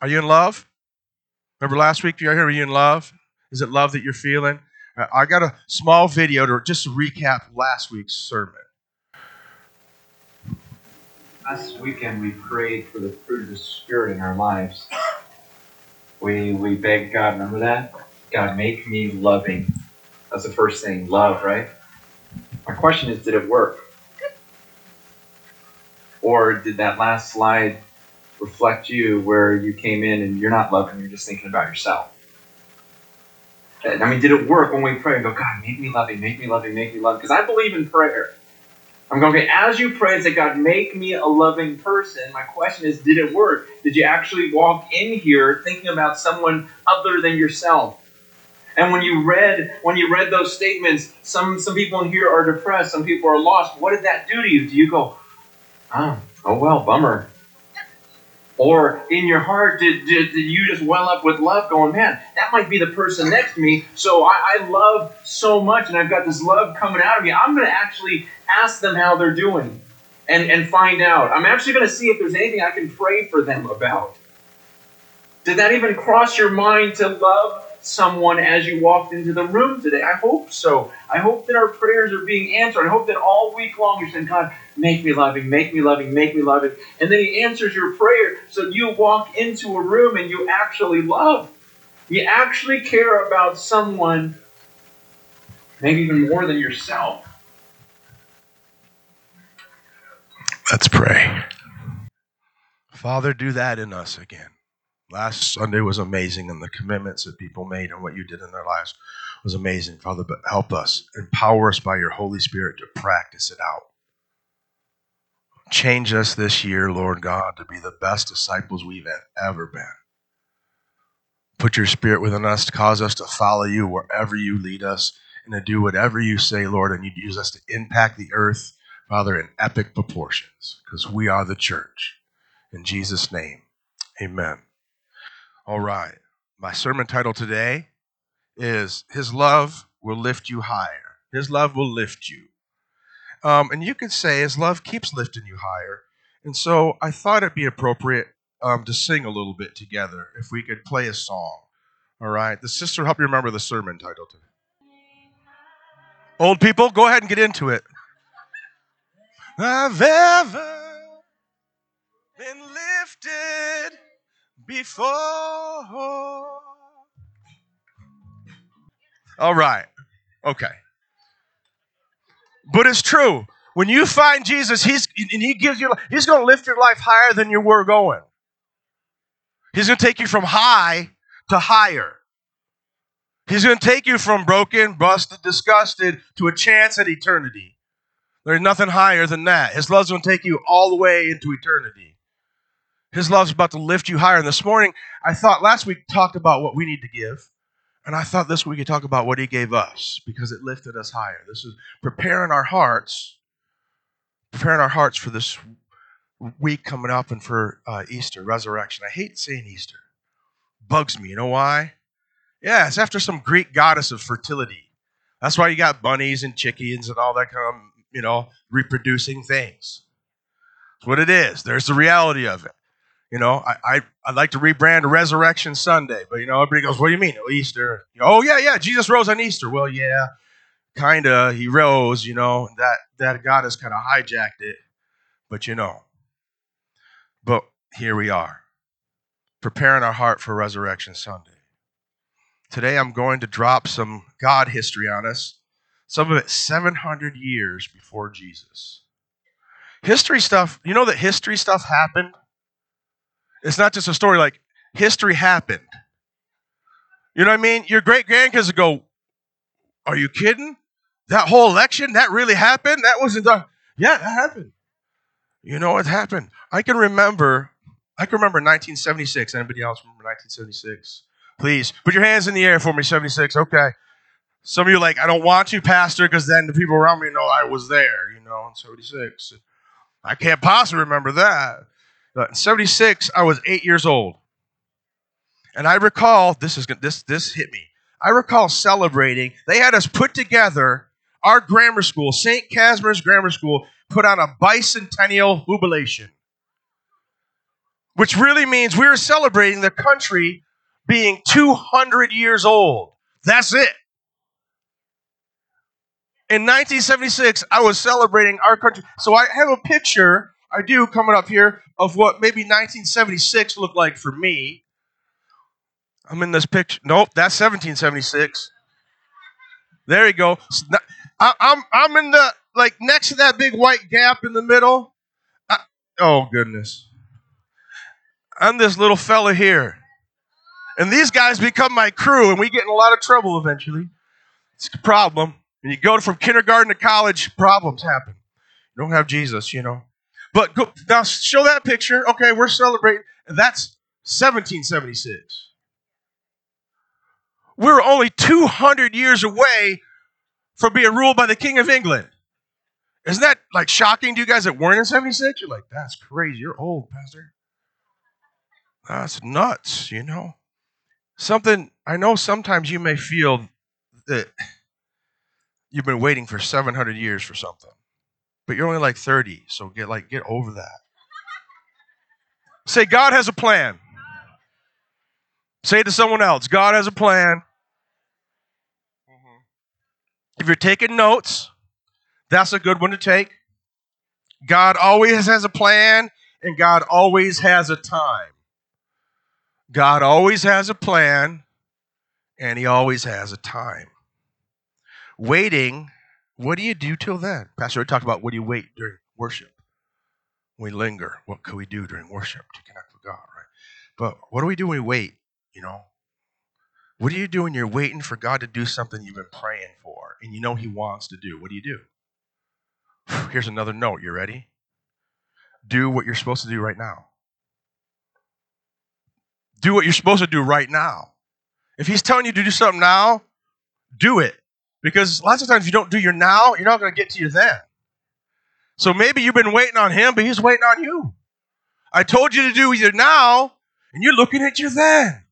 Are you in love? Remember last week, are you in love? Is it love that you're feeling? I got a small video to just recap last week's sermon. Last weekend we prayed for the fruit of the Spirit in our lives. We begged God, remember that? God, make me loving. That's the first thing, love, right? My question is, did it work? Or did that last slide reflect you where you came in and you're not loving, you're just thinking about yourself? I mean, did it work when we pray and go, God, make me loving, make me loving, make me loving? Because I believe in prayer. I'm going, okay, as you pray and say, God, make me a loving person, my question is, did it work? Did you actually walk in here thinking about someone other than yourself? And when you read those statements, some people in here are depressed, some people are lost. What did that do to you? Do you go, oh well, bummer? Or in your heart, did you just well up with love going, man, that might be the person next to me, so I love so much, and I've got this love coming out of me. I'm going to actually ask them how they're doing and find out. I'm actually going to see if there's anything I can pray for them about. Did that even cross your mind to love someone as you walked into the room today? I hope so. I hope that our prayers are being answered. I hope that all week long you're saying, God, make me loving, make me loving, make me loving. And then He answers your prayer so you walk into a room and you actually love. You actually care about someone, maybe even more than yourself. Let's pray. Father, do that in us again. Last Sunday was amazing, and the commitments that people made and what you did in their lives was amazing, Father. But help us, empower us by your Holy Spirit to practice it out. Change us this year, Lord God, to be the best disciples we've ever been. Put your Spirit within us to cause us to follow you wherever you lead us and to do whatever you say, Lord, and you'd use us to impact the earth, Father, in epic proportions, because we are the church. In Jesus' name, amen. All right. My sermon title today is His Love Will Lift You Higher. His love will lift you. And you could say His love keeps lifting you higher. And so I thought it'd be appropriate to sing a little bit together if we could play a song. All right. The sister help you remember the sermon title today. Old people, go ahead and get into it. I've ever been lifted before. All right. Okay. But it's true. When you find Jesus, He gives you, He's going to lift your life higher than you were going. He's going to take you from high to higher. He's going to take you from broken, busted, disgusted to a chance at eternity. There's nothing higher than that. His love's going to take you all the way into eternity. His love's about to lift you higher. And this morning, I thought last week talked about what we need to give. And I thought this week we could talk about what He gave us because it lifted us higher. This is preparing our hearts for this week coming up and for Easter, resurrection. I hate saying Easter. Bugs me. You know why? Yeah, it's after some Greek goddess of fertility. That's why you got bunnies and chickens and all that kind of, reproducing things. That's what it is. There's the reality of it. I'd like to rebrand Resurrection Sunday, but, everybody goes, what do you mean? Oh, Easter. Oh, yeah, Jesus rose on Easter. Well, yeah, kind of. He rose, that goddess kind of hijacked it. But, but here we are, preparing our heart for Resurrection Sunday. Today I'm going to drop some God history on us, some of it 700 years before Jesus. History stuff, you know that history stuff happened? It's not just a story, like history happened. You know what I mean? Your great-grandkids would go, are you kidding? That whole election, that really happened? That wasn't done. Yeah, that happened. You know what happened? I can remember 1976. Anybody else remember 1976? Please, put your hands in the air for me, 76. Okay. Some of you are like, I don't want to, Pastor, because then the people around me know I was there, in 76. I can't possibly remember that. In 76, I was 8 years old. And I recall, this hit me. I recall celebrating, they had us put together, our grammar school, St. Casimir's Grammar School, put on a bicentennial jubilation. which really means we're celebrating the country being 200 years old. That's it. In 1976, I was celebrating our country. So I have a picture, I do, coming up here, of what maybe 1976 looked like for me. I'm in this picture. Nope, that's 1776. There you go. I'm in the, like, next to that big white gap in the middle. Oh, goodness. I'm this little fella here. And these guys become my crew, and we get in a lot of trouble eventually. It's a problem. When you go from kindergarten to college, problems happen. You don't have Jesus, you know. But go, now show that picture. Okay, we're celebrating. And that's 1776. We're only 200 years away from being ruled by the King of England. Isn't that like shocking to you guys that weren't in 76? You're like, that's crazy. You're old, Pastor. That's nuts, you know. Something, I know sometimes you may feel that you've been waiting for 700 years for something, but you're only like 30, so get over that. Say, God has a plan. Say it to someone else, God has a plan. If you're taking notes, that's a good one to take. God always has a plan, and God always has a time. God always has a plan, and he always has a time. Waiting, what do you do till then? Pastor, we talked about what do you wait during worship? We linger. What could we do during worship to connect with God, right? But what do we do when we wait, you know? What do you do when you're waiting for God to do something you've been praying for and you know he wants to do? What do you do? Here's another note. You ready? Do what you're supposed to do right now. Do what you're supposed to do right now. If he's telling you to do something now, do it. Because lots of times if you don't do your now, you're not going to get to your then. So maybe you've been waiting on him, but he's waiting on you. I told you to do your now, and you're looking at your then.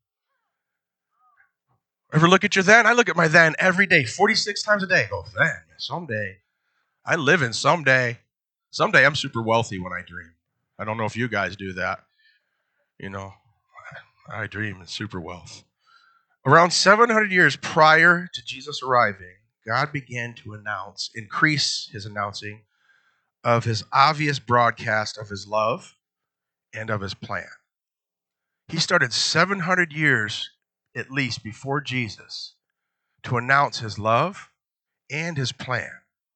Ever look at your then? I look at my then every day, 46 times a day. Oh, then, someday. I live in someday. Someday I'm super wealthy when I dream. I don't know if you guys do that. You know, I dream in super wealth. Around 700 years prior to Jesus arriving, God began to increase his announcing of his obvious broadcast of his love and of his plan. He started 700 years at least before Jesus to announce his love and his plan.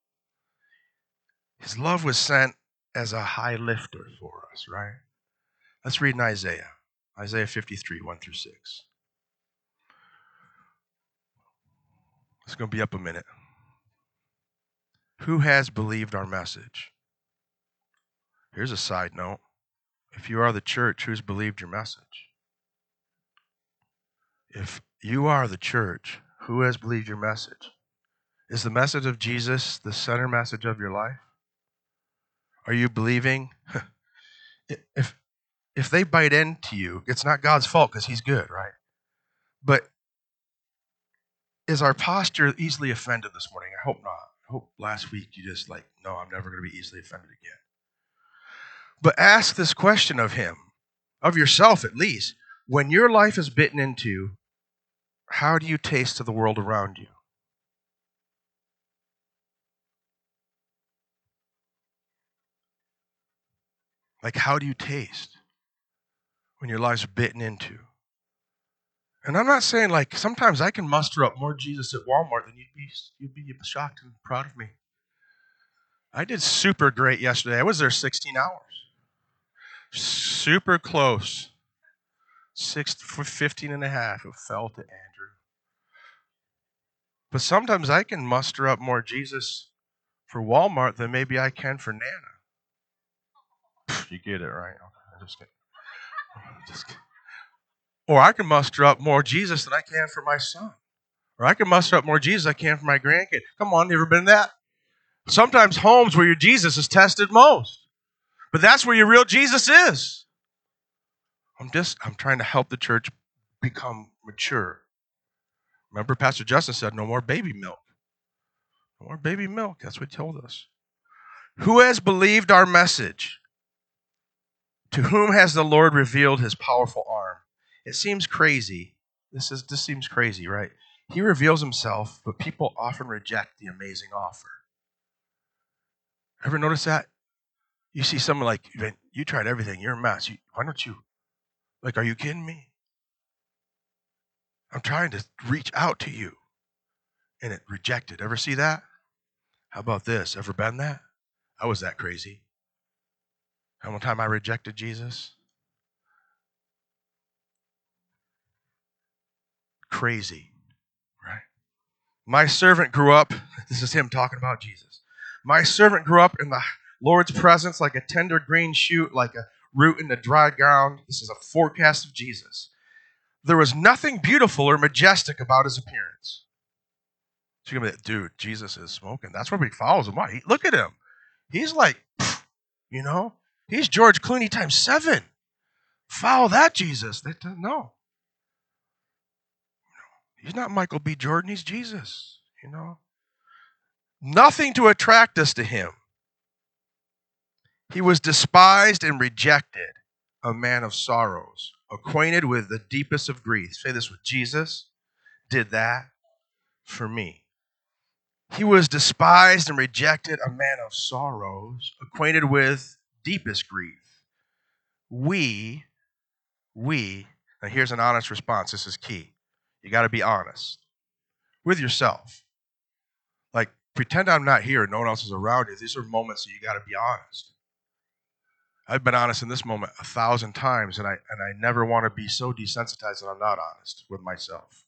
His love was sent as a high lifter for us, right? Let's read in Isaiah 53, 1 through 6. It's going to be up a minute. Who has believed our message? Here's a side note. If you are the church, who's believed your message? If you are the church, who has believed your message? Is the message of Jesus the center message of your life? Are you believing? If they bite into you, it's not God's fault because he's good, right? But is our posture easily offended this morning? I hope not. I hope last week you just no, I'm never going to be easily offended again. But ask this question of him, of yourself at least. When your life is bitten into, how do you taste to the world around you? How do you taste when your life's bitten into? And I'm not saying sometimes I can muster up more Jesus at Walmart than you'd be shocked and proud of me. I did super great yesterday. I was there 16 hours. Super close. 15 and a half. It fell to Andrew. But sometimes I can muster up more Jesus for Walmart than maybe I can for Nana. You get it, right? I'm just kidding. Or I can muster up more Jesus than I can for my son. Or I can muster up more Jesus than I can for my grandkid. Come on, you ever been in that? Sometimes homes where your Jesus is tested most. But that's where your real Jesus is. I'm trying to help the church become mature. Remember Pastor Justin said, no more baby milk. No more baby milk. That's what he told us. Who has believed our message? To whom has the Lord revealed his powerful arm? It seems crazy. This seems crazy, right? He reveals himself, but people often reject the amazing offer. Ever notice that? You see someone like, you tried everything, you're a mess. Why don't you? Like, are you kidding me? I'm trying to reach out to you. And it rejected. Ever see that? How about this? Ever been that? I was that crazy. And one time I rejected Jesus. Crazy, right? My servant grew up, this is him talking about Jesus. My servant grew up in the Lord's presence like a tender green shoot, like a root in the dry ground. This is a forecast of Jesus. There was nothing beautiful or majestic about his appearance. So you're going to be like, dude, Jesus is smoking. That's why he follows him. Look at him. He's like, he's George Clooney times 7. Follow that Jesus. No. He's not Michael B. Jordan. He's Jesus, Nothing to attract us to him. He was despised and rejected, a man of sorrows, acquainted with the deepest of grief. Say this with Jesus did that for me. He was despised and rejected, a man of sorrows, acquainted with deepest grief. We, now here's an honest response. This is key. You got to be honest with yourself. Like, pretend I'm not here and no one else is around you. These are moments that you got to be honest. I've been honest in this moment 1,000 times, and I never want to be so desensitized that I'm not honest with myself.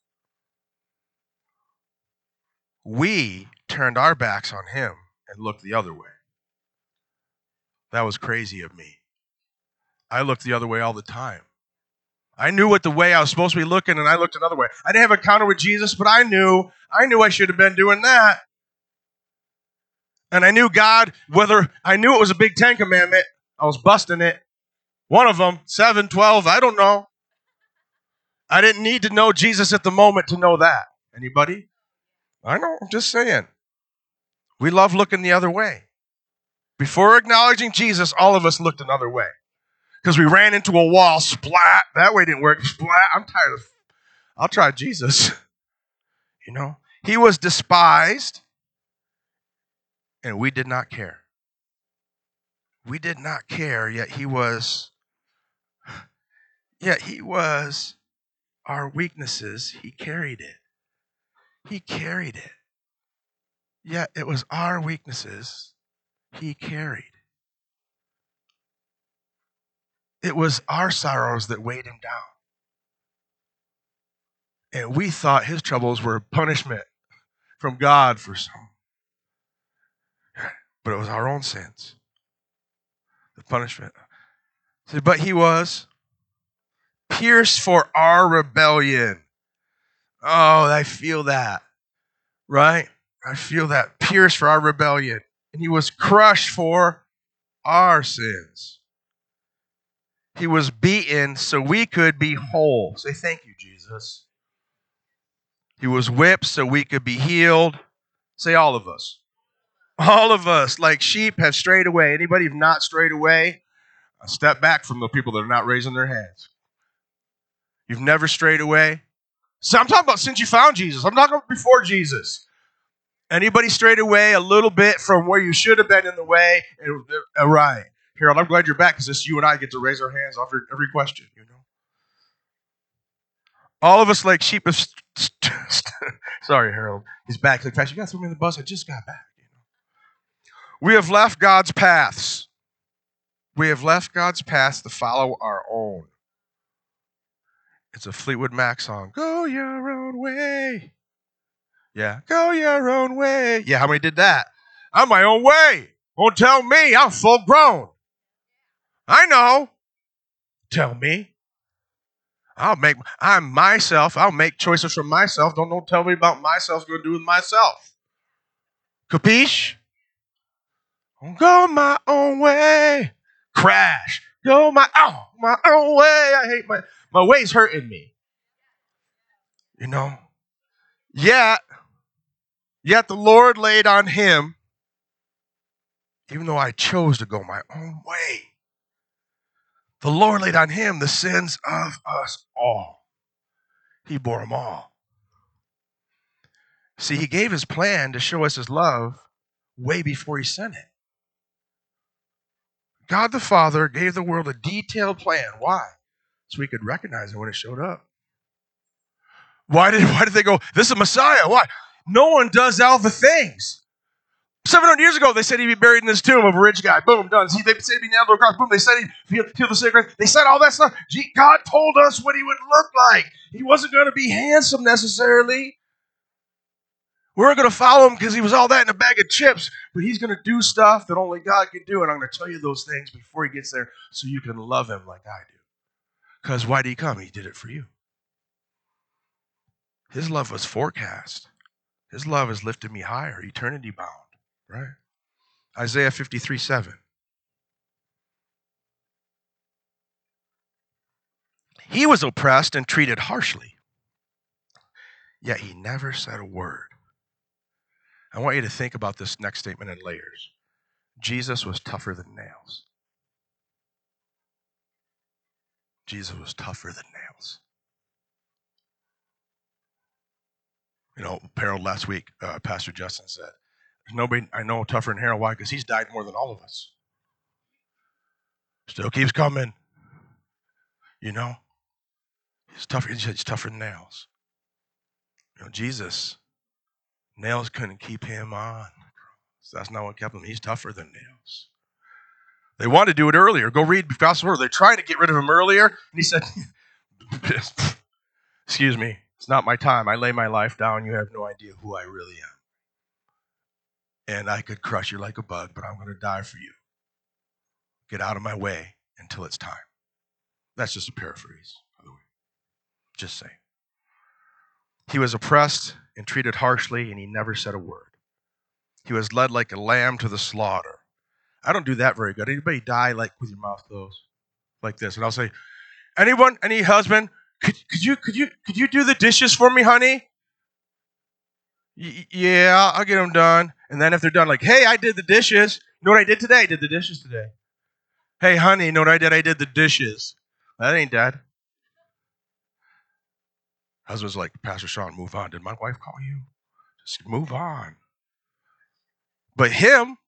We turned our backs on him and looked the other way. That was crazy of me. I looked the other way all the time. I knew what the way I was supposed to be looking, and I looked another way. I didn't have an encounter with Jesus, but I knew I should have been doing that. And I knew God, I knew it was a big 10 commandment. I was busting it. One of them, 7, 12, I don't know. I didn't need to know Jesus at the moment to know that. Anybody? I know, I'm just saying. We love looking the other way. Before acknowledging Jesus, all of us looked another way. Because we ran into a wall, splat. That way didn't work, splat. I'll try Jesus. He was despised, and we did not care. We did not care, yet he was our weaknesses. He carried it. He carried it. Yet it was our weaknesses he carried. It was our sorrows that weighed him down. And we thought his troubles were punishment from God for some. But it was our own sins. The punishment. But he was pierced for our rebellion. Oh, I feel that. Right? I feel that. Pierced for our rebellion. And he was crushed for our sins. He was beaten so we could be whole. Say, thank you, Jesus. He was whipped so we could be healed. Say, all of us. All of us, like sheep, have strayed away. Anybody who've not strayed away, step back from the people that are not raising their hands. You've never strayed away. So I'm talking about since you found Jesus. I'm talking about before Jesus. Anybody strayed away a little bit from where you should have been in the way? Right. Harold, I'm glad you're back because it's you and I get to raise our hands off every question, All of us like sheep have... Sorry, Harold. He's back. Like, Pastor, you got to throw me in the bus. I just got back. We have left God's paths. We have left God's paths to follow our own. It's a Fleetwood Mac song. Go your own way. Yeah, go your own way. Yeah, how many did that? I'm my own way. Don't tell me. I'm full grown. I know. Tell me. I'm myself. I'll make choices for myself. Don't tell me about myself. I'm going to do with myself. Capiche? I'll go my own way. Crash. Go my own way. I hate my way's hurting me. Yet the Lord laid on him, even though I chose to go my own way. The Lord laid on him the sins of us all. He bore them all. See, he gave his plan to show us his love way before he sent it. God the Father gave the world a detailed plan. Why? So we could recognize it when it showed up. Why did they go, this is Messiah? Why? No one does all the things. 700 years ago, they said he'd be buried in this tomb of a rich guy. Boom, done. They said he'd be nailed to a cross. Boom, they said he'd heal the sick. They said all that stuff. God told us what he would look like. He wasn't going to be handsome necessarily. We weren't going to follow him because he was all that in a bag of chips. But he's going to do stuff that only God can do. And I'm going to tell you those things before he gets there so you can love him like I do. Because why did he come? He did it for you. His love was forecast. His love has lifted me higher, eternity bound. Right? Isaiah 53:7. He was oppressed and treated harshly, yet he never said a word. I want you to think about this next statement in layers. Jesus was tougher than nails. Jesus was tougher than nails. You know, Harold last week, Pastor Justin said, there's nobody I know tougher than Harold. Why? Because he's died more than all of us. Still keeps coming. You know? He's tougher than nails. You know, Jesus, nails couldn't keep him on. So that's not what kept him. He's tougher than nails. They wanted to do it earlier. Go read the Gospel Word. They're trying to get rid of him earlier. And he said, excuse me, it's not my time. I lay my life down. You have no idea who I really am. And I could crush you like a bug, but I'm going to die for you. Get out of my way until it's time. That's just a paraphrase, by the way. Just saying. He was oppressed and treated harshly, and he never said a word. He was led like a lamb to the slaughter. I don't do that very good. Anybody die like with your mouth closed? Like this. And I'll say, anyone, any husband, could you do the dishes for me, honey? Yeah, I'll get them done. And then if they're done, like, hey, I did the dishes. You know what I did today? I did the dishes today. Hey, honey, you know what I did? I did the dishes. That ain't dead. Husband's like, Pastor Sean, move on. Did my wife call you? Just move on. But him,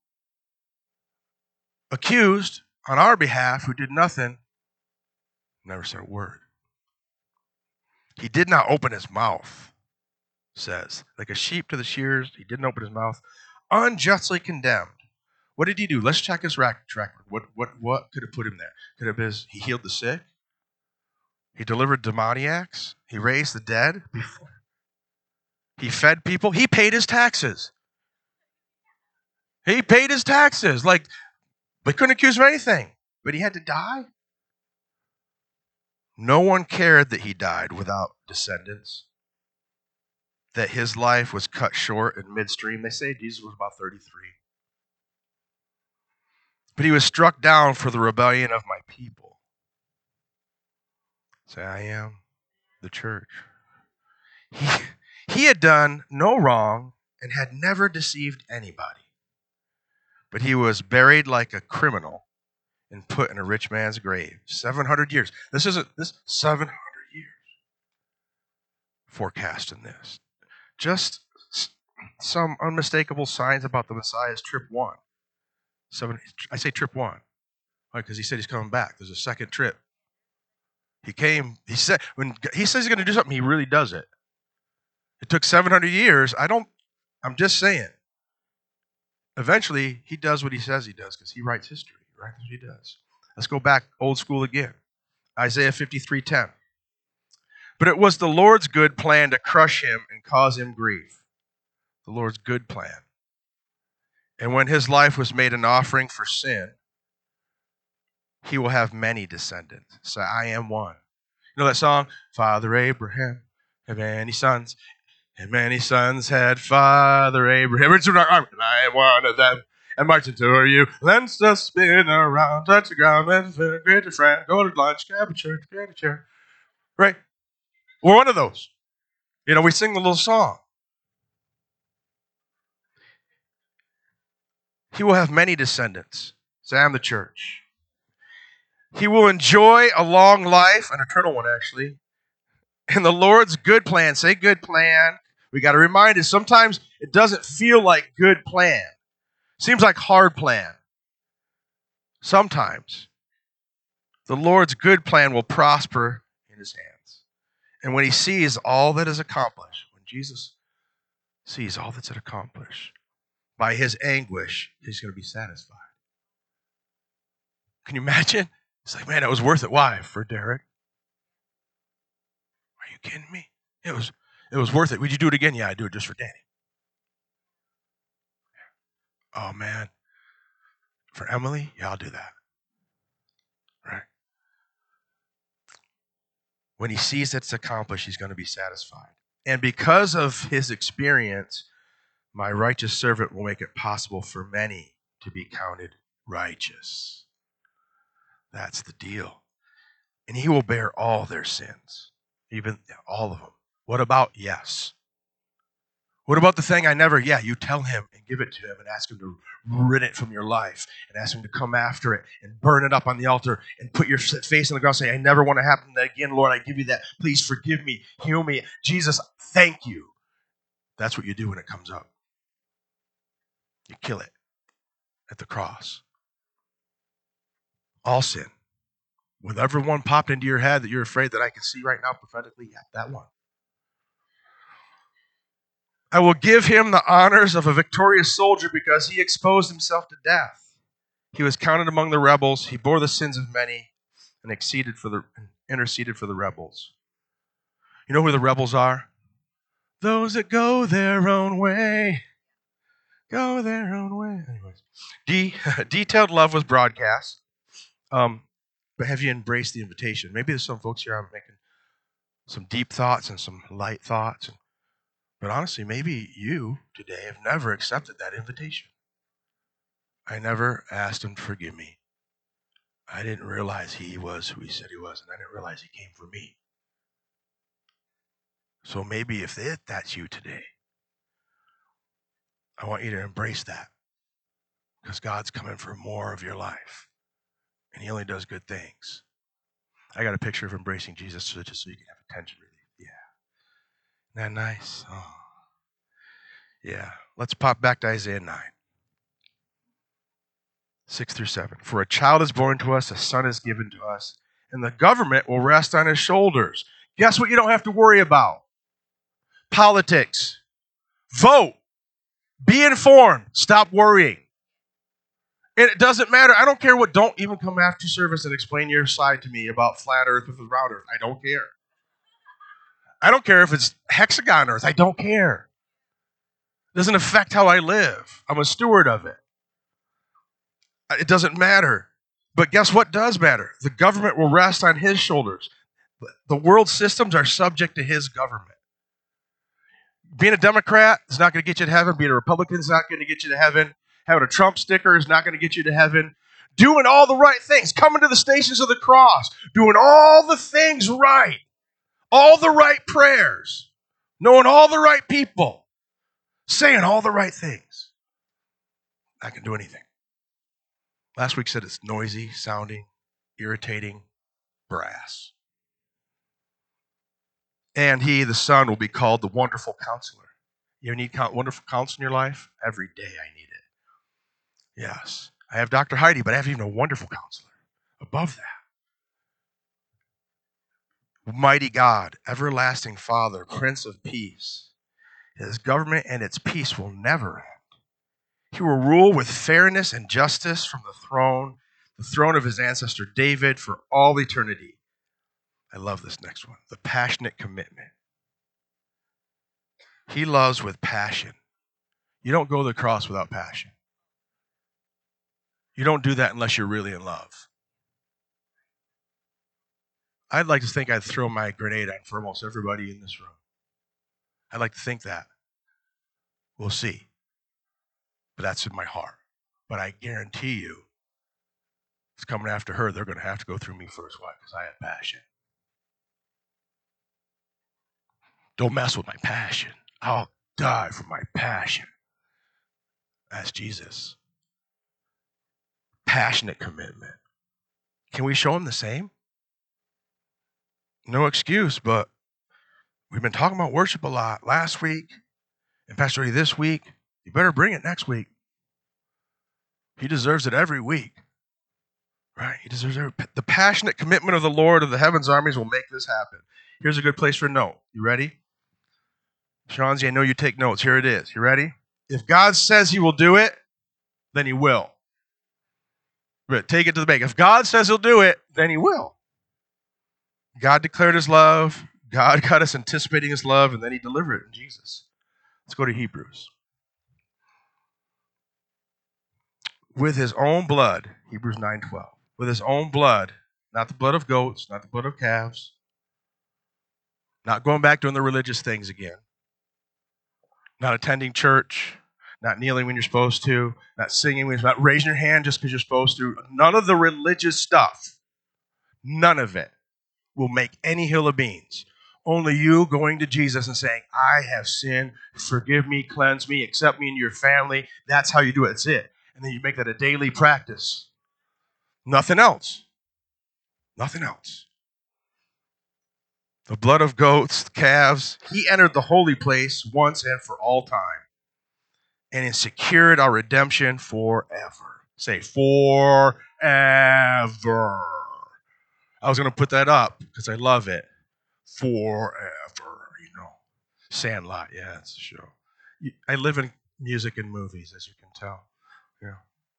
accused on our behalf, who did nothing, never said a word. He did not open his mouth, says. Like a sheep to the shears, he didn't open his mouth. Unjustly condemned. What did he do? Let's check his track record. What could have put him there? Could have been he healed the sick. He delivered demoniacs. He raised the dead. He fed people. He paid his taxes. He paid his taxes. Like, they couldn't accuse him of anything. But he had to die. No one cared that he died without descendants. That his life was cut short in midstream. They say Jesus was about 33. But he was struck down for the rebellion of my people. Say, I am the church. He had done no wrong and had never deceived anybody. But he was buried like a criminal and put in a rich man's grave. 700 years. This 700 years. Forecasting this. Just some unmistakable signs about the Messiah's trip one. I say trip one. Why? Because he said he's coming back. There's a second trip. He said, when he says he's going to do something, he really does it. It took 700 years. I'm just saying. Eventually, he does what he says he does because he writes history. He writes what he does. Let's go back old school again. Isaiah 53:10. But it was the Lord's good plan to crush him and cause him grief. The Lord's good plan. And when his life was made an offering for sin, he will have many descendants. So I am one. You know that song? Father Abraham had many sons, and many sons had Father Abraham. And I am one of them. And marching toward you, let's just spin around, touch the ground, let's greet your friend, go to lunch, grab a church, get a chair. Right? We're one of those. You know, we sing the little song. He will have many descendants. Say, I am the church. He will enjoy a long life, an eternal one actually, and the Lord's good plan. Say good plan. We got to remind us, sometimes it doesn't feel like good plan. Seems like hard plan. Sometimes. The Lord's good plan will prosper in his hands. And when he sees all that is accomplished, when Jesus sees all that's accomplished, by his anguish, he's going to be satisfied. Can you imagine? It's like, man, it was worth it. Why? For Derek. Are you kidding me? It was worth it. Would you do it again? Yeah, I'd do it just for Danny. Oh, man. For Emily? Yeah, I'll do that. Right? When he sees it's accomplished, he's going to be satisfied. And because of his experience, my righteous servant will make it possible for many to be counted righteous. That's the deal. And he will bear all their sins, even all of them. What about yes? What about the thing I never, you tell him and give it to him and ask him to rid it from your life and ask him to come after it and burn it up on the altar and put your face on the ground and say, I never want to happen that again, Lord, I give you that. Please forgive me, heal me. Jesus, thank you. That's what you do when it comes up. You kill it at the cross. All sin. Whatever one popped into your head that you're afraid that I can see right now prophetically, that one. I will give him the honors of a victorious soldier because he exposed himself to death. He was counted among the rebels. He bore the sins of many and interceded for the rebels. You know who the rebels are? Those that go their own way. Go their own way. Anyways, Detailed Love was broadcast. But have you embraced the invitation? Maybe there's some folks here I'm making some deep thoughts and some light thoughts. But honestly, maybe you today have never accepted that invitation. I never asked him to forgive me. I didn't realize he was who he said he was, and I didn't realize he came for me. So maybe if that's you today, I want you to embrace that because God's coming for more of your life, and he only does good things. I got a picture of embracing Jesus just so you can have attention relief. Yeah. Isn't that nice? Oh. Yeah. Let's pop back to Isaiah 9. 6-7. For a child is born to us, a son is given to us, and the government will rest on his shoulders. Guess what you don't have to worry about? Politics. Vote. Be informed. Stop worrying. And it doesn't matter. I don't care what. Don't even come after service and explain your side to me about flat earth with round earth. I don't care. I don't care if it's hexagon earth. I don't care. It doesn't affect how I live. I'm a steward of it. It doesn't matter. But guess what does matter? The government will rest on his shoulders. The world systems are subject to his government. Being a Democrat is not going to get you to heaven. Being a Republican is not going to get you to heaven. Having a Trump sticker is not going to get you to heaven. Doing all the right things. Coming to the stations of the cross. Doing all the things right. All the right prayers. Knowing all the right people. Saying all the right things. Not going to do anything. Last week said it's noisy, sounding, irritating, brass. And he, the Son, will be called the Wonderful Counselor. You need wonderful counsel in your life? Every day I need it. Yes. I have Dr. Heidi, but I have even a wonderful counselor above that. Mighty God, everlasting Father, Prince of Peace. His government and its peace will never end. He will rule with fairness and justice from the throne of his ancestor David for all eternity. I love this next one. The passionate commitment. He loves with passion. You don't go to the cross without passion. You don't do that unless you're really in love. I'd like to think I'd throw my grenade on for almost everybody in this room. I'd like to think that. We'll see. But that's in my heart. But I guarantee you, it's coming after her. They're going to have to go through me first. Why? Because I have passion. Don't mess with my passion. I'll die for my passion. That's Jesus. Passionate commitment. Can we show him the same? No excuse, but we've been talking about worship a lot last week and Pastor Eddie this week. You better bring it next week. He deserves it every week. Right? He deserves the passionate commitment of the Lord of the heavens armies will make this happen. Here's a good place for a note. You ready? Shanzi, I know you take notes. Here it is. You ready? If God says he will do it, then he will. But take it to the bank. If God says he'll do it, then he will. God declared his love. God got us anticipating his love, and then he delivered it in Jesus. Let's go to Hebrews. With his own blood, Hebrews 9:12. With his own blood, not the blood of goats, not the blood of calves, not going back doing the religious things again, not attending church, not kneeling when you're supposed to, not singing when you're not raising your hand just because you're supposed to. None of the religious stuff, none of it will make any hill of beans. Only you going to Jesus and saying, I have sinned, forgive me, cleanse me, accept me into your family. That's how you do it. That's it. And then you make that a daily practice. Nothing else. Nothing else. The blood of goats, calves, he entered the holy place once and for all time. And it secured our redemption forever. Say, forever. I was going to put that up because I love it. Forever, Sandlot, yeah, it's a show. I live in music and movies, as you can tell. Yeah.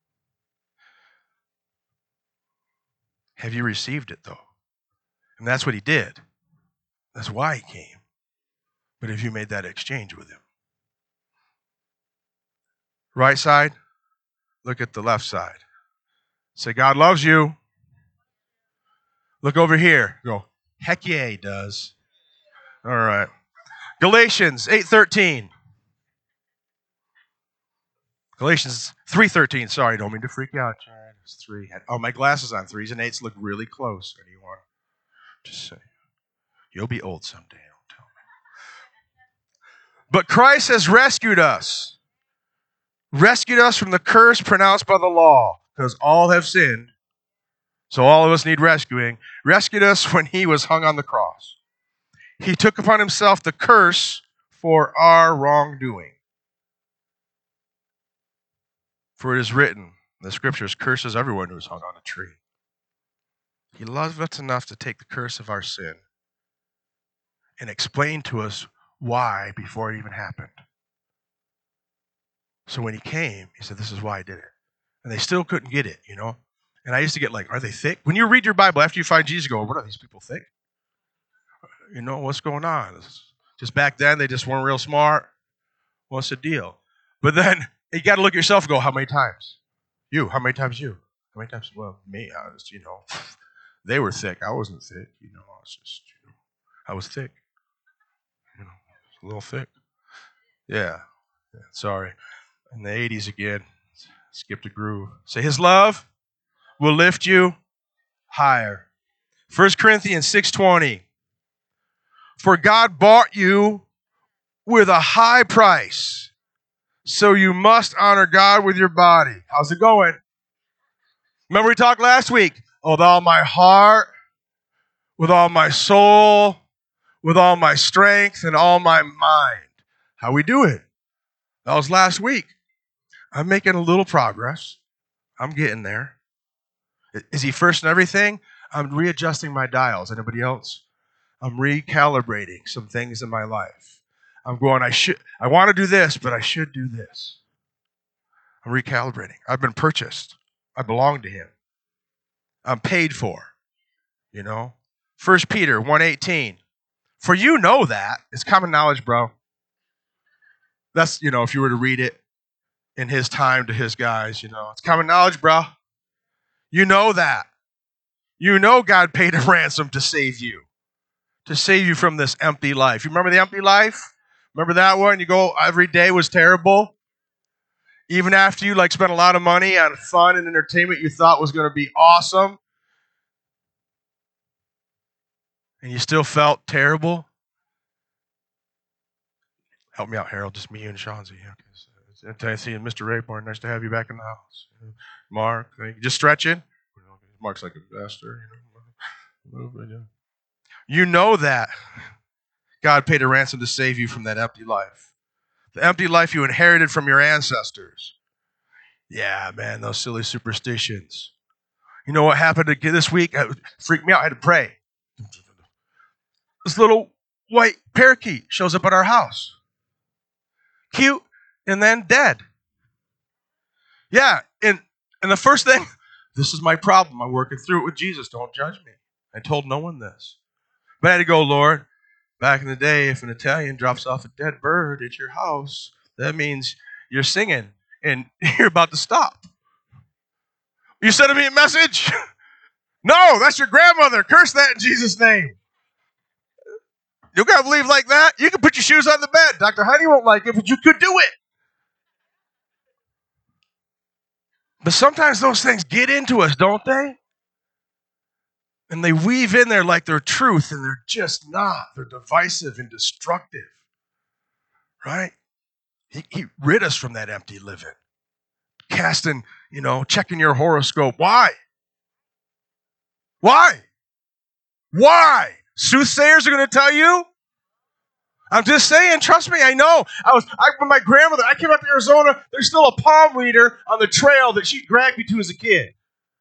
Have you received it, though? And that's what he did. That's why he came. But have you made that exchange with him? Right side, look at the left side. Say, God loves you. Look over here. Go, heck yeah, he does. All right. Galatians 8:13. Galatians 3:13. Sorry, don't mean to freak you out. It's 3. Oh, my glasses on. 3s and 8s look really close. Anyone? Just say. You'll be old someday. Don't tell me. But Christ has rescued us. Rescued us from the curse pronounced by the law. Because all have sinned. So all of us need rescuing. Rescued us when he was hung on the cross. He took upon himself the curse for our wrongdoing. For it is written, the scriptures, curses everyone who is hung on a tree. He loved us enough to take the curse of our sin and explain to us why before it even happened. So when he came, he said, this is why I did it. And they still couldn't get it, And I used to get like, are they thick? When you read your Bible, after you find Jesus, you go, what are these people thick? What's going on? Just back then, they just weren't real smart. What's the deal? But then you got to look at yourself and go, how many times? You. How many times you? How many times? Well, me, I was, they were thick. I wasn't thick. I was just, I was thick. A little thick. Yeah. Sorry. In the 80s again. Skipped a groove. Say, his love will lift you higher. 1 Corinthians 6:20. For God bought you with a high price, so you must honor God with your body. How's it going? Remember we talked last week? With all my heart, with all my soul, with all my strength, and all my mind. How we do it? That was last week. I'm making a little progress. I'm getting there. Is he first in everything? I'm readjusting my dials. Anybody else? I'm recalibrating some things in my life. I'm going, I want to do this, but I should do this. I'm recalibrating. I've been purchased. I belong to him. I'm paid for. 1 Peter 1:18. For you know that. It's common knowledge, bro. That's, if you were to read it in his time to his guys, it's common knowledge, bro. You know that. God paid a ransom to save you. To save you from this empty life. You remember the empty life? Remember that one? You go, every day was terrible. Even after you spent a lot of money on fun and entertainment you thought was going to be awesome. And you still felt terrible. Help me out, Harold. Just me, you, and Shanzi. Okay. I see Mr. Rayborn. Nice to have you back in the house. Mark, just stretching. Mark's like a pastor. You know that God paid a ransom to save you from that empty life. The empty life you inherited from your ancestors. Yeah, man, those silly superstitions. You know what happened this week? It freaked me out. I had to pray. This little white parakeet shows up at our house. Cute, and then dead. Yeah, and the first thing, this is my problem. I'm working through it with Jesus. Don't judge me. I told no one this. But I had to go, Lord, back in the day, if an Italian drops off a dead bird at your house, that means you're singing and you're about to stop. You sending me a message? No, that's your grandmother. Curse that in Jesus' name. You got to believe like that? You can put your shoes on the bed. Dr. Heidi won't like it, but you could do it. But sometimes those things get into us, don't they? And they weave in there like they're truth, and they're just not. They're divisive and destructive. Right? He rid us from that empty living. Casting, checking your horoscope. Why? Why? Why? Soothsayers are going to tell you? I'm just saying, trust me, I know. When my grandmother, I came out to Arizona, there's still a palm reader on the trail that she dragged me to as a kid.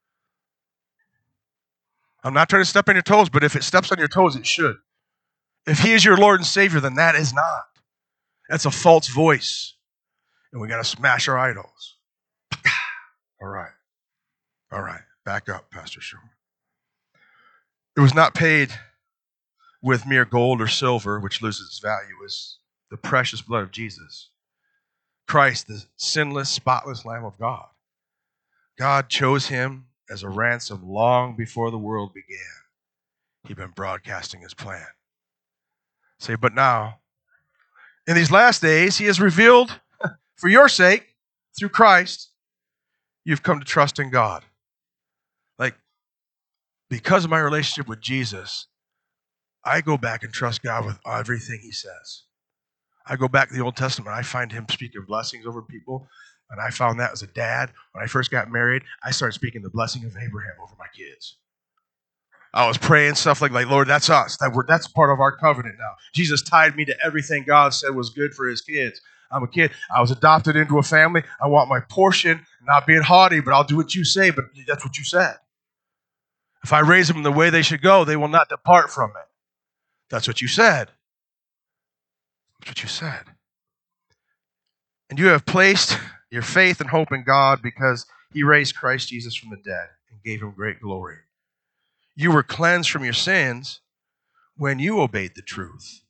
I'm not trying to step on your toes, but if it steps on your toes, it should. If he is your Lord and Savior, then that is not. That's a false voice. And we got to smash our idols. All right. Back up, Pastor Sherman. It was not paid with mere gold or silver, which loses its value, is the precious blood of Jesus. Christ, the sinless, spotless Lamb of God. God chose him as a ransom long before the world began. He'd been broadcasting his plan. Say, but now, in these last days, he has revealed, for your sake, through Christ, you've come to trust in God. Like, because of my relationship with Jesus, I go back and trust God with everything he says. I go back to the Old Testament. I find him speaking blessings over people. And I found that as a dad. When I first got married, I started speaking the blessing of Abraham over my kids. I was praying stuff like Lord, that's us. That's part of our covenant now. Jesus tied me to everything God said was good for his kids. I'm a kid. I was adopted into a family. I want my portion, not being haughty, but I'll do what you say, but that's what you said. If I raise them the way they should go, they will not depart from it. That's what you said. That's what you said. And you have placed your faith and hope in God because he raised Christ Jesus from the dead and gave him great glory. You were cleansed from your sins when you obeyed the truth.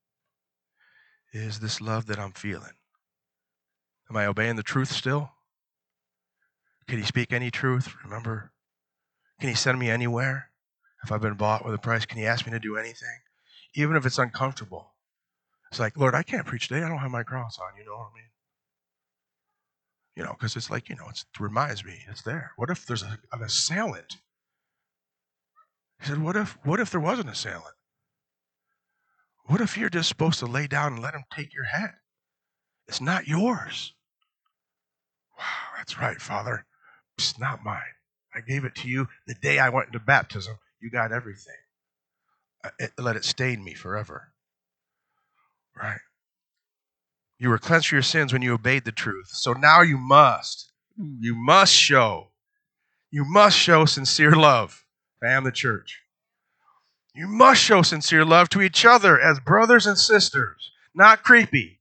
Is this love that I'm feeling? Am I obeying the truth still? Can he speak any truth? Remember? Can he send me anywhere? If I've been bought with a price, can he ask me to do anything? Even if it's uncomfortable. It's like, Lord, I can't preach today. I don't have my cross on. You know what I mean? Because it's like, it reminds me, it's there. What if there's an assailant? He said, what if there was an assailant? What if you're just supposed to lay down and let him take your head? It's not yours. Wow, that's right, Father. It's not mine. I gave it to you the day I went into baptism. You got everything. Let it stain me forever. Right? You were cleansed from your sins when you obeyed the truth. So now you must show sincere love. I am the church. You must show sincere love to each other as brothers and sisters. Not creepy.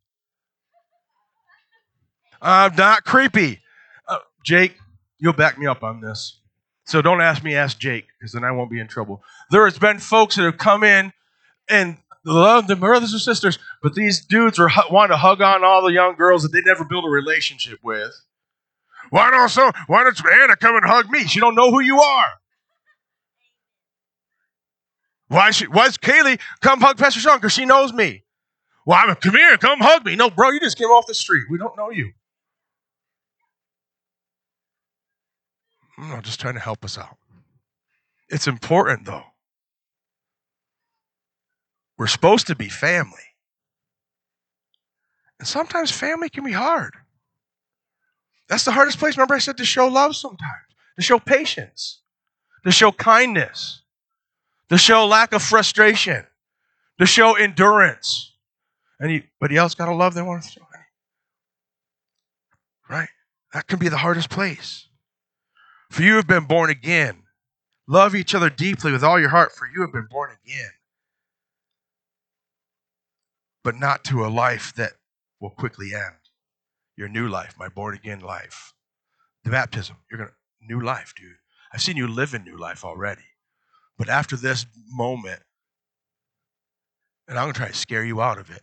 Not creepy. Jake, you'll back me up on this. So don't ask me, ask Jake, because then I won't be in trouble. There has been folks that have come in and loved the brothers and sisters, but these dudes were wanting to hug on all the young girls that they never built a relationship with. Why don't Anna come and hug me? She don't know who you are. Why's Kaylee come hug Pastor Sean? Because she knows me. Well, come here, come hug me. No, bro, you just came off the street. We don't know you. I'm just trying to help us out. It's important, though. We're supposed to be family. And sometimes family can be hard. That's the hardest place. Remember I said to show love sometimes, to show patience, to show kindness, to show lack of frustration, to show endurance. But you also got to love them. Right? That can be the hardest place. For you have been born again. Love each other deeply with all your heart, for you have been born again. But not to a life that will quickly end. Your new life, my born again life. The baptism, new life, dude. I've seen you live in new life already. But after this moment, and I'm going to try to scare you out of it.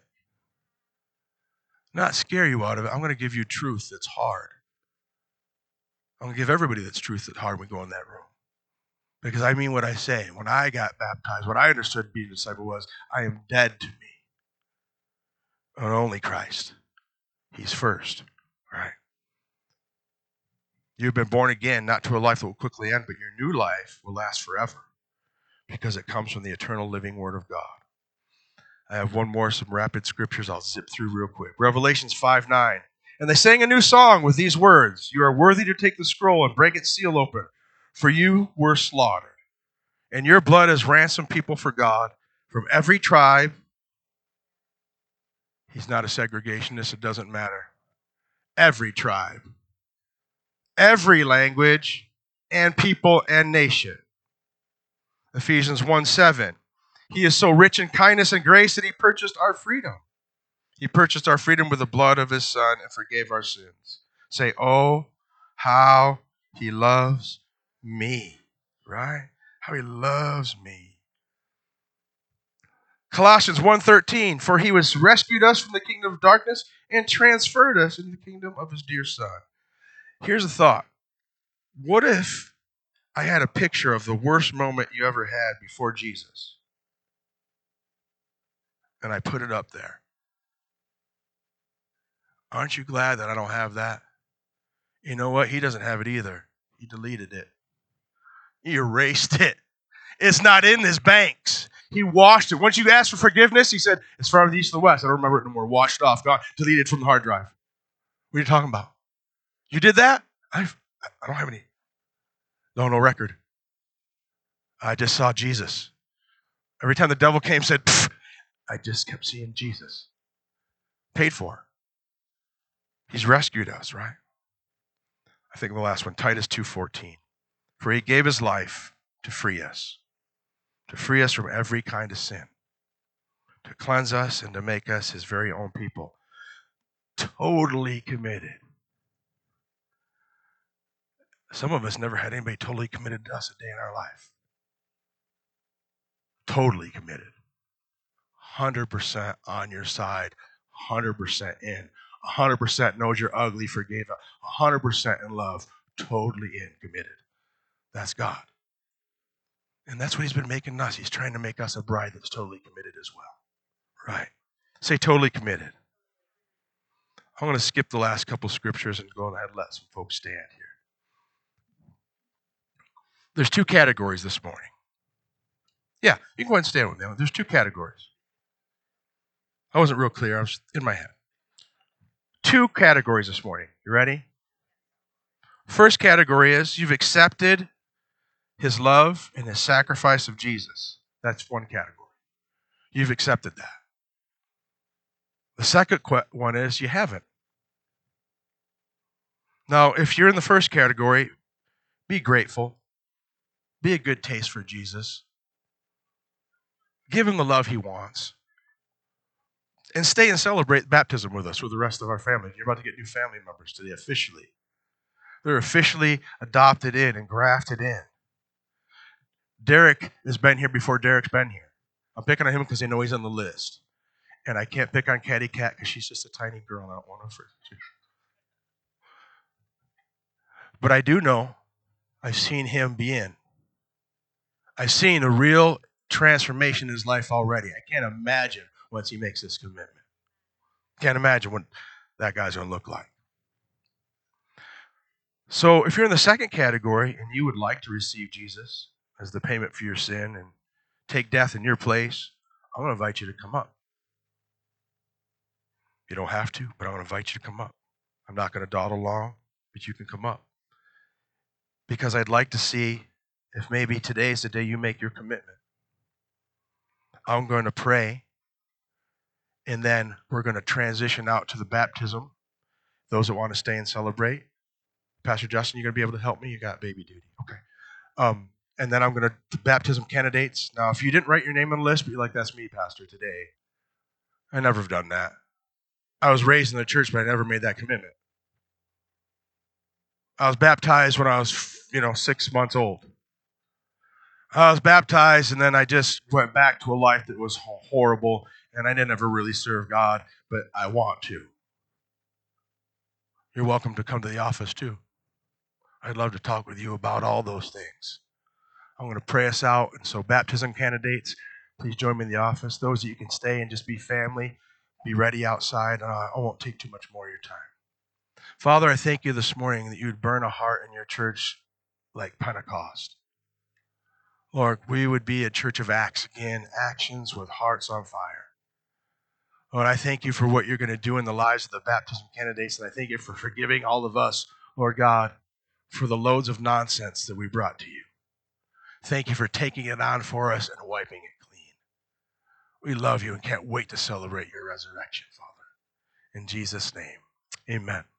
Not scare you out of it. I'm going to give you truth that's hard. I'm going to give everybody that's truth that's hard when we go in that room. Because I mean what I say. When I got baptized, what I understood being a disciple was, I am dead to me. And only Christ. He's first. Right? You've been born again, not to a life that will quickly end, but your new life will last forever. Because it comes from the eternal living Word of God. I have one more, some rapid scriptures I'll zip through real quick. Revelations 5:9. And they sang a new song with these words, you are worthy to take the scroll and break its seal open, for you were slaughtered. And your blood has ransomed people for God from every tribe. He's not a segregationist, it doesn't matter. Every tribe, every language, and people and nation. Ephesians 1:7. He is so rich in kindness and grace that he purchased our freedom. He purchased our freedom with the blood of his Son and forgave our sins. Say, oh, how he loves me. Right? How he loves me. Colossians 1:13. For he has rescued us from the kingdom of darkness and transferred us into the kingdom of his dear Son. Here's a thought. What if I had a picture of the worst moment you ever had before Jesus? And I put it up there. Aren't you glad that I don't have that? You know what? He doesn't have it either. He deleted it. He erased it. It's not in his banks. He washed it. Once you asked for forgiveness, he said, it's from the east to the west. I don't remember it anymore. Washed off. God, deleted from the hard drive. What are you talking about? You did that? I don't have any. No record. I just saw Jesus. Every time the devil came, said, I just kept seeing Jesus. Paid for. He's rescued us, right? I think the last one, Titus 2:14. For he gave his life to free us from every kind of sin, to cleanse us and to make us his very own people. Totally committed. Some of us never had anybody totally committed to us a day in our life. Totally committed. 100% on your side, 100% in, 100% knows you're ugly, forgave, 100% in love, totally in, committed. That's God. And that's what he's been making us. He's trying to make us a bride that's totally committed as well. Right? Say totally committed. I'm going to skip the last couple scriptures and go ahead and let some folks stand here. There's two categories this morning. Yeah, you can go ahead and stand with me. There's two categories. I wasn't real clear. I was in my head. Two categories this morning. You ready? First category is you've accepted his love and his sacrifice of Jesus. That's one category. You've accepted that. The second one is you haven't. Now, if you're in the first category, be grateful. Be a good taste for Jesus. Give him the love he wants. And stay and celebrate baptism with us, with the rest of our family. You're about to get new family members today officially. They're officially adopted in and grafted in. Derek has been here before Derek's been here. I'm picking on him because I know he's on the list. And I can't pick on Catty Cat because she's just a tiny girl and I don't want her. But I do know I've seen him be in. I've seen a real transformation in his life already. I can't imagine once he makes this commitment. Can't imagine what that guy's going to look like. So if you're in the second category and you would like to receive Jesus as the payment for your sin and take death in your place, I'm going to invite you to come up. You don't have to, but I'm going to invite you to come up. I'm not going to dawdle along, but you can come up. Because I'd like to see if maybe today's the day you make your commitment, I'm going to pray, and then we're going to transition out to the baptism. Those that want to stay and celebrate. Pastor Justin, you're going to be able to help me? You got baby duty. Okay. And then I'm going to, the baptism candidates. Now, if you didn't write your name on the list, but you're like, that's me, Pastor, today. I never have done that. I was raised in the church, but I never made that commitment. I was baptized when I was, 6 months old. I was baptized, and then I just went back to a life that was horrible, and I didn't ever really serve God, but I want to. You're welcome to come to the office, too. I'd love to talk with you about all those things. I'm going to pray us out, and so baptism candidates, please join me in the office. Those that you can stay and just be family, be ready outside. I won't take too much more of your time. Father, I thank you this morning that you would burn a heart in your church like Pentecost. Lord, we would be a church of acts again, actions with hearts on fire. Lord, I thank you for what you're going to do in the lives of the baptism candidates, and I thank you for forgiving all of us, Lord God, for the loads of nonsense that we brought to you. Thank you for taking it on for us and wiping it clean. We love you and can't wait to celebrate your resurrection, Father. In Jesus' name, amen.